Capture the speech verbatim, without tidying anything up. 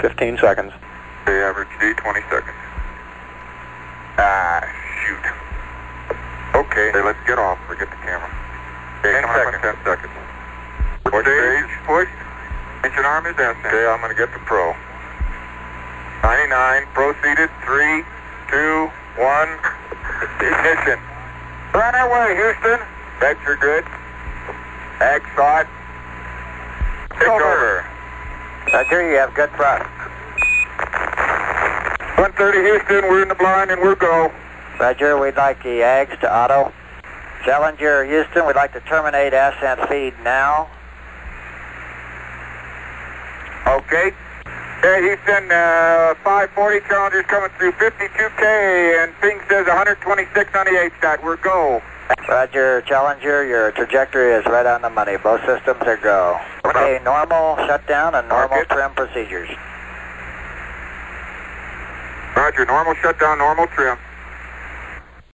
fifteen seconds. Okay, average D, twenty seconds. Ah, shoot. Okay, hey, let's get off. Forget the camera. Okay, ten seconds. ten seconds. What stage? Pushed. Engine arm is S. Okay, I'm going to get the pro. ninety-nine, proceeded. three, two, one. Ignition. Right away, Houston. Vector good. Ag thought. Take over. Roger, you have good thrust. one thirty Houston, we're in the blind and we're go. Roger, we'd like the Ags to auto. Challenger Houston, we'd like to terminate ascent feed now. Okay. Okay, Houston, uh, five forty, Challenger's coming through fifty-two K and ping says one twenty-six on the H dot, we're go. Roger, Challenger, your trajectory is right on the money. Both systems are go. Okay, normal shutdown and normal Market. trim procedures. Roger, normal shutdown, normal trim.